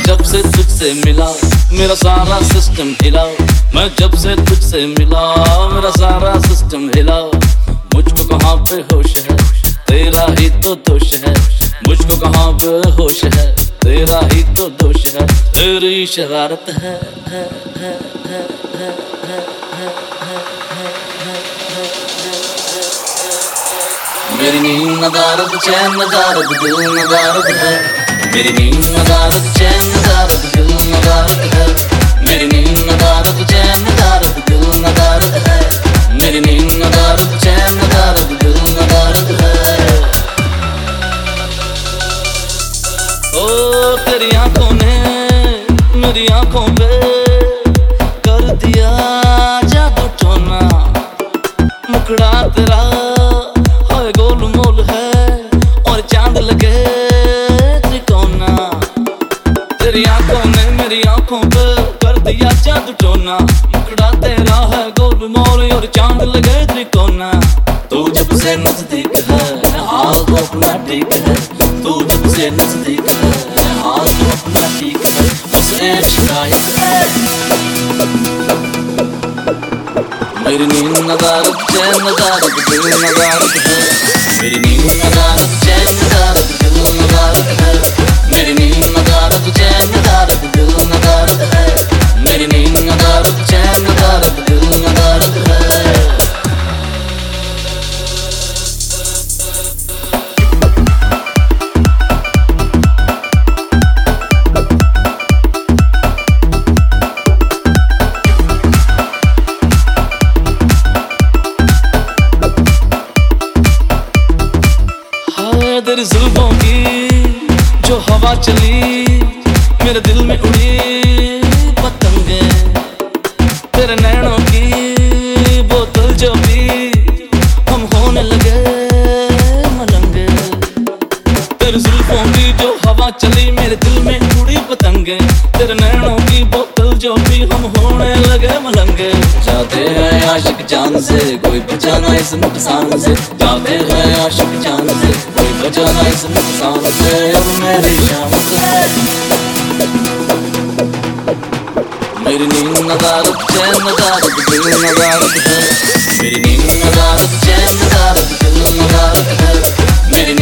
जब से तुझसे मिला मेरा सारा सिस्टम हिला। मैं जब से तुझसे मिला मेरा सारा सिस्टम हिला। मुझको कहाँ पे होश है तेरा ही तो दोष है। मुझको कहाँ पे होश है तेरा ही तो दोष है। तेरी शरारत है। मेरी नींद नदारत चैन नदारत दिल नदारत है। मेरी नींद नदारत चैन नदारत दिल नदारत है। मेरी नींद नदारत चैन नदारत दिल नदारत है। मेरी नींद नदारत चैन नदारत दिल नदारत है। ओ तेरी आंखों ने मेरी आंखों पे कर दिया जादू टोना। मुखड़ा तेरा है गोल मोल है और चांद लगे त्रिकोना। तेरी आंखों ने मेरी आंखों पे कर दिया जादू टोना। मुखड़ा तेरा है गोल मोल और चांद लगे त्रिकोना। तू जब से नजदीक है हाल तो अपना ठीक है। तू जब से नजदीक है हाल तो अपना ठीक है। बस एक शिकायत है। मेरी नींद नदारत चैन नदारत दिल नदारत है। मेरी नींद नदारत चैन नदारत दिल नदारत है। मेरी नींद नदारत चैन नदारत दिल नदारत है। मेरी नींद नदारत चैन नदारत दिल नदारत है। तेरी जुल्फों की जो हवा चली मेरे दिल में उड़ी पतंगे। तेरे नैनों की बोतल जो पी हम होने लगे मलंगे। तेरी जुल्फों की जो हवा चली मेरे दिल में उड़ी पतंगे। तेरे नैनों की बोतल जो पी हम होने लगे मलंगे। जाते हैं आशिक जान से कोई बचाना इस नुकसान से। जाते हैं आशिक जान से कोई बचाना इस नुकसान से। अब मेरी शामत है। मेरी नींद नदारत चैन नदारत दिल नदारत है। मेरी नींद नदारत चैन नदारत दिल नदारत है। मेरी